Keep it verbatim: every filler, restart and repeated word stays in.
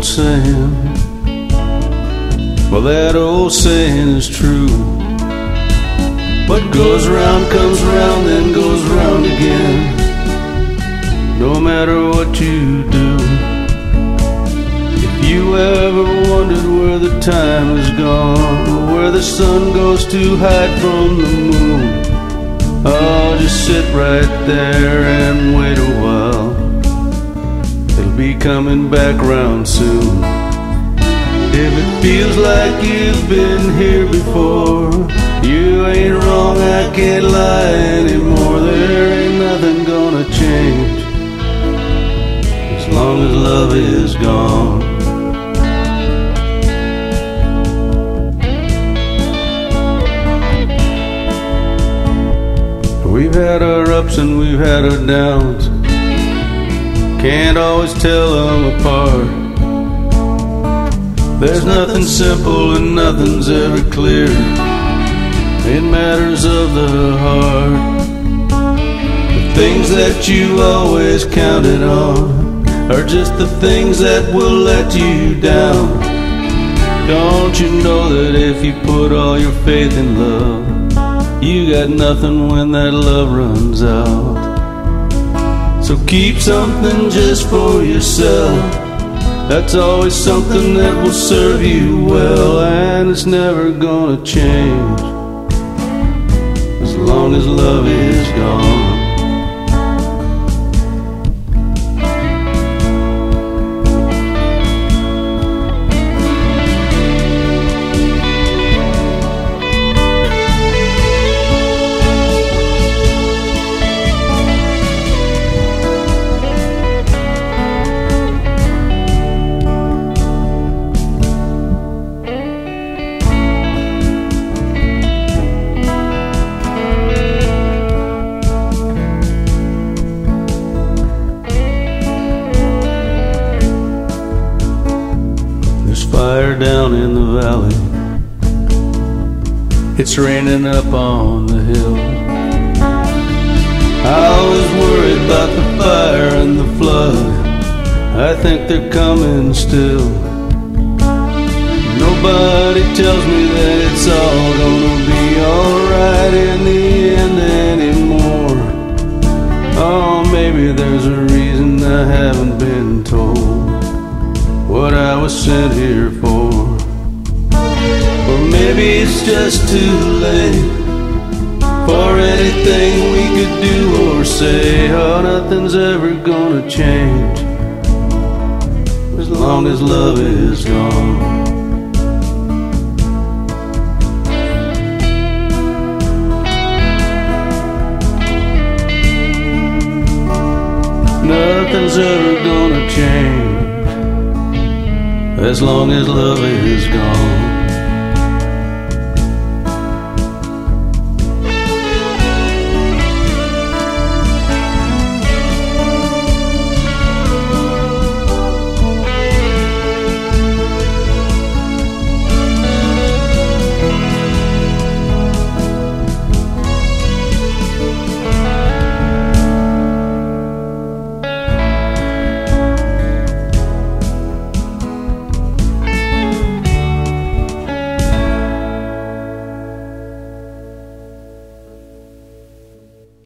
saying. Well, that old saying is true. What goes around comes around, then goes around again. No matter what you do. If you ever wondered where the time is gone, or where the sun goes to hide from the moon, oh, just sit right there and wait a while. It'll be coming back round soon. If it feels like you've been here before, you ain't wrong, I can't lie anymore. There ain't nothing gonna change as long as love is gone. We've had our ups and we've had our downs, can't always tell them apart. There's nothing simple and nothing's ever clear in matters of the heart. The things that you always counted on are just the things that will let you down. Don't you know that if you put all your faith in love, you got nothing when that love runs out? So keep something just for yourself. That's always something that will serve you well, and it's never gonna change as long as love is gone. Fire down in the valley, it's raining up on the hill. I was worried about the fire and the flood, I think they're coming still. Nobody tells me that it's all gonna be alright in the end anymore. Oh, maybe there's a reason I haven't been told what I was sent here for. Or maybe it's just too late for anything we could do or say. Oh, nothing's ever gonna change as long as love is gone. Nothing's ever gonna change as long as love is gone.